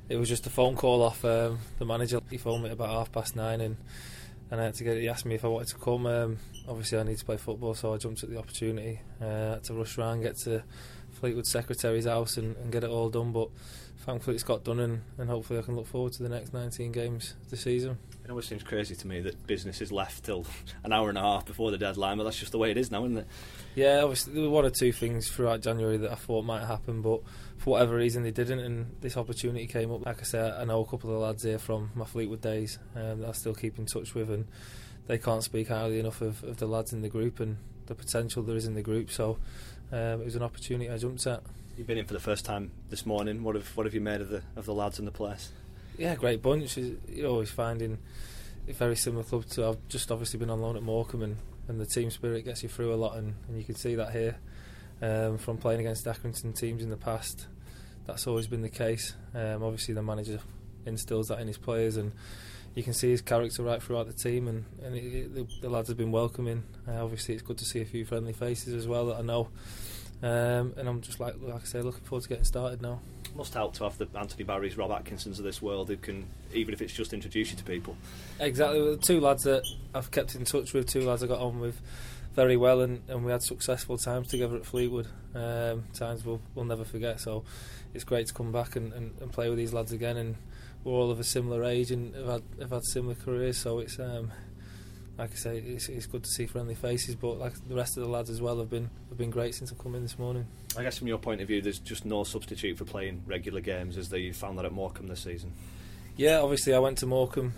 it was just a phone call off the manager. He phoned me about 9:30 and I had to get. He asked me if I wanted to come. Obviously I need to play football, so I jumped at the opportunity. I had to rush around, get to Fleetwood secretary's house and get it all done, but thankfully it's got done, and hopefully I can look forward to the next 19 games this season. It always seems crazy to me that business is left till an hour and a half before the deadline, but that's just the way it is now, isn't it? Yeah, obviously there were one or two things throughout January that I thought might happen, but for whatever reason they didn't, and this opportunity came up. Like I say, I know a couple of lads here from my Fleetwood days that I still keep in touch with, and they can't speak highly enough of the lads in the group and the potential there is in the group, so it was an opportunity I jumped at. You've been in for the first time this morning. What have you made of the lads and the place? Yeah, great bunch. You're always finding a very similar club to. I've just obviously been on loan at Morecambe, and the team spirit gets you through a lot, and you can see that here from playing against Accrington teams in the past. That's always been the case. Obviously the manager instills that in his players, and you can see his character right throughout the team, and the lads have been welcoming. Obviously it's good to see a few friendly faces as well that I know. And I'm just like I say, looking forward to getting started now. Must help to have the Anthony Barrys, Rob Atkinsons of this world who can, even if it's just introduce you to people. Exactly, the two lads that I've kept in touch with, two lads I got on with very well, and we had successful times together at Fleetwood, times we'll never forget. So it's great to come back and play with these lads again, and we're all of a similar age and have had similar careers, so it's like I say, it's good to see friendly faces, but like the rest of the lads as well have been great since I've come in this morning. I guess from your point of view, there's just no substitute for playing regular games, is there? You found that at Morecambe this season. Yeah, obviously I went to Morecambe,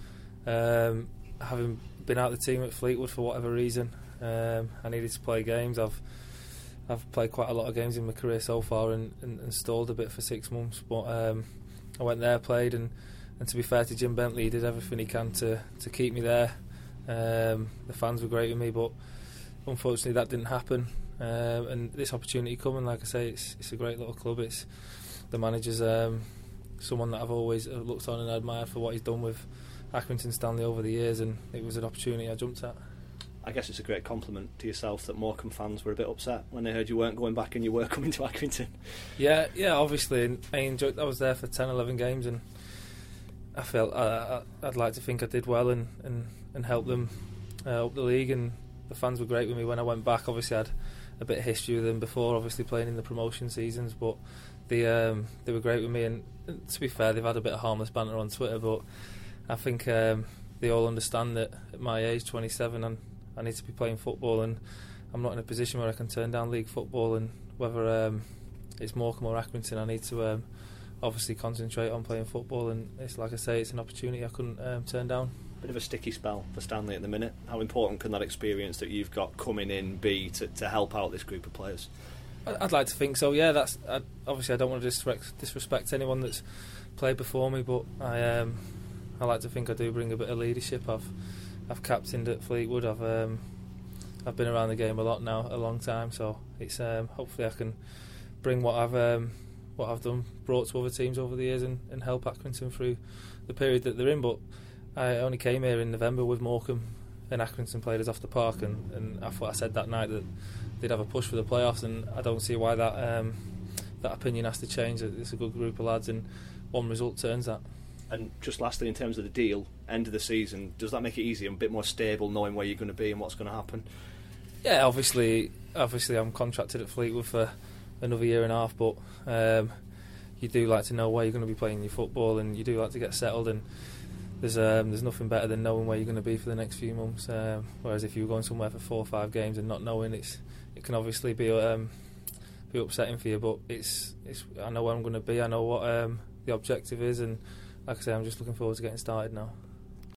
having been out of the team at Fleetwood for whatever reason. I needed to play games. I've played quite a lot of games in my career so far, and stalled a bit for 6 months, but I went there, played, and to be fair to Jim Bentley, he did everything he can to keep me there. The fans were great with me, but unfortunately that didn't happen, and this opportunity coming, like I say, it's a great little club. It's the manager's someone that I've always looked on and admired for what he's done with Accrington Stanley over the years, and it was an opportunity I jumped at. I guess it's a great compliment to yourself that Morecambe fans were a bit upset when they heard you weren't going back and you were coming to Accrington. Yeah, obviously I enjoyed. I was there for 10-11 games, and I felt I'd like to think I did well and help them up the league, and the fans were great with me when I went back. Obviously I had a bit of history with them before, obviously playing in the promotion seasons, but they were great with me, and to be fair, they've had a bit of harmless banter on Twitter, but I think they all understand that at my age, 27, I need to be playing football, and I'm not in a position where I can turn down league football, and whether it's Morecambe or Accrington, I need to obviously concentrate on playing football, and it's like I say, it's an opportunity I couldn't turn down. Bit of a sticky spell for Stanley at the minute. How important can that experience that you've got coming in be to help out this group of players? I'd like to think so, yeah. Obviously I don't want to disrespect anyone that's played before me, but I like to think I do bring a bit of leadership. I've captained at Fleetwood. I've been around the game a lot now, a long time, so it's hopefully I can bring what I've done, brought to other teams over the years, and help Accrington through the period that they're in. But I only came here in November with Morecambe, and Accrington played us off the park, and I thought I said that night that they'd have a push for the playoffs, and I don't see why that opinion has to change. It's a good group of lads, and one result turns that. And just lastly, in terms of the deal, end of the season, does that make it easier and a bit more stable, knowing where you're going to be and what's going to happen? Yeah, obviously I'm contracted at Fleetwood for another year and a half, but you do like to know where you're going to be playing your football, and you do like to get settled, and there's nothing better than knowing where you're going to be for the next few months. Whereas if you were going somewhere for 4 or 5 games and not knowing, it can obviously be upsetting for you. But I know where I'm going to be. I know what the objective is, and like I say, I'm just looking forward to getting started now.